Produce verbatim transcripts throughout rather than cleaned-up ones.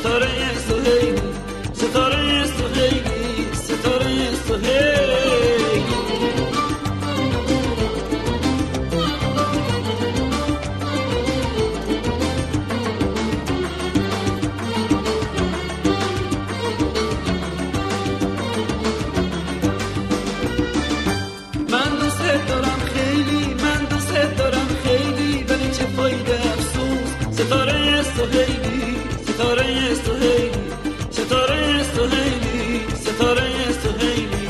ستاره سهیلی ستاره سهیلی ستاره سهیلی من دوست دارم خیلی من دوست دارم خیلی ولی چه فایده افسوس ستاره سهیلی ستاره سهیلی ستاره سهیلی ستاره سهیلی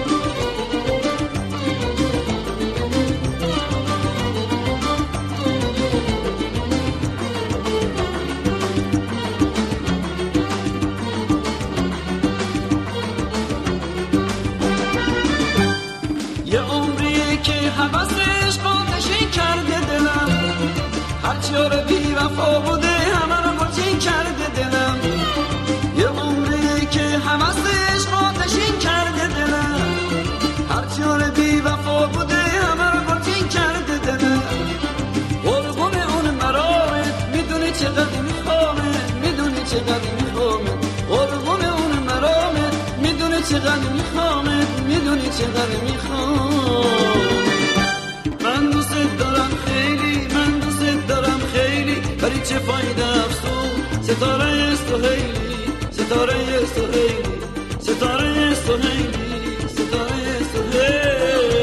یه عمریه که حواسش قاتشی کرده دلم هرچی رو بی وفا بوده همه رو گلچین کرده دلم یه عمریه که حواسش قاتشی کرده دلم هرچی رو بی وفا بوده همه رو گلچین کرده دلم قربون اون مرامت میدونی چقدر میخوامت میدونی چقدر میخوامت قربون اون مرامت میدونی چقدر میخوامت میدونی چقدر میخوام من دوست دارم خیلی من دوست دارم خیلی ولی چه فایده افسوس ستاره سهیلی ستاره سهیلی ستاره سهیلی ستاره سهیلی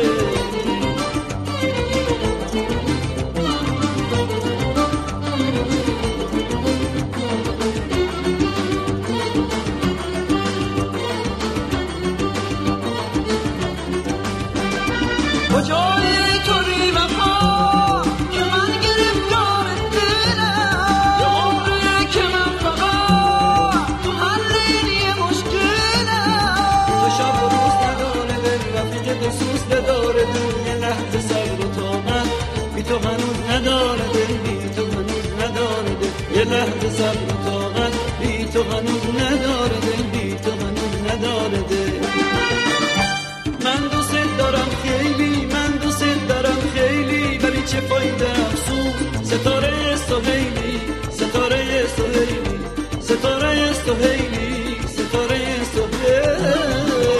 کجای تو بی وفا که من گرفتار دلم یه عمره که من فقط تو حل این مشکلم تو شب و روز نداره دل رفیق دسوس نداره دل یه لحظه صبر و طاقت بی تو هنوز نداره دل بی تو هنوز نداره دل یه لحظه صبر و طاقت بی تو هنوز نداره دل بی تو هنوز نداره دل من دوست دارم خیلی من دوست دارم خیلی ولی چه فایده افسوس ستاره سهیلی ستاره سهیلی ستاره سهیلی ستاره سهیلی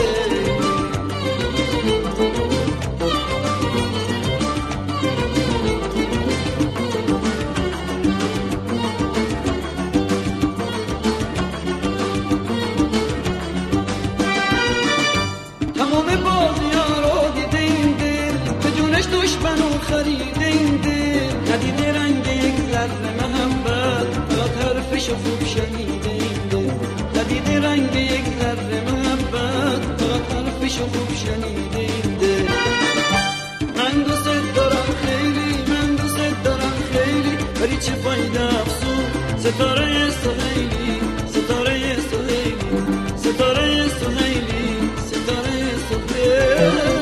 تمام بازی‌ها رو دیدیم دل به جونش دشمنو خریدیم دل ندیده رنگ یک ذره محبت فقط حرفشو خوب شنیدیم دل ندیده رنگ یک ذره محبت فقط حرفشو خوب شنیدیم دل من دوست دارم خیلی من دوست دارم خیلی ولی چه فایده افسوس ستاره سهیلی ستاره سهیلی ستاره سهیلی ستاره سهیلی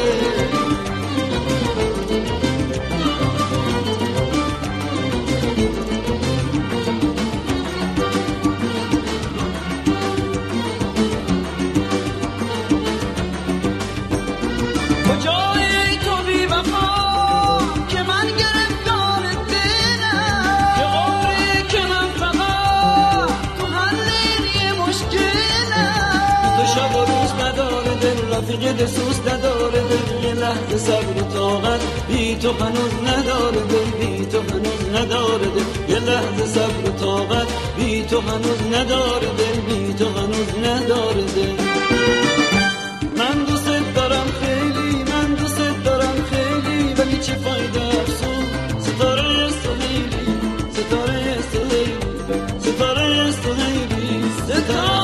کجای تو بی وفا که من گرفتار دلم یه عمری که من فقط تو حل این مشکلم تو شب و روز نداره دل رفیق دسوس نداره دل یه لحظه صبر و طاقت بی تو هنوز نداره دل بی تو هنوز نداره دل یه لحظه صبر و طاقت بی تو هنوز نداره دل بی تو هنوز نداره دل من دوست دارم خیلی من دوست دارم خیلی ولی چه فایده افسوس ستاره سهیلی ستاره سهیلی ستاره سهیلی ستاره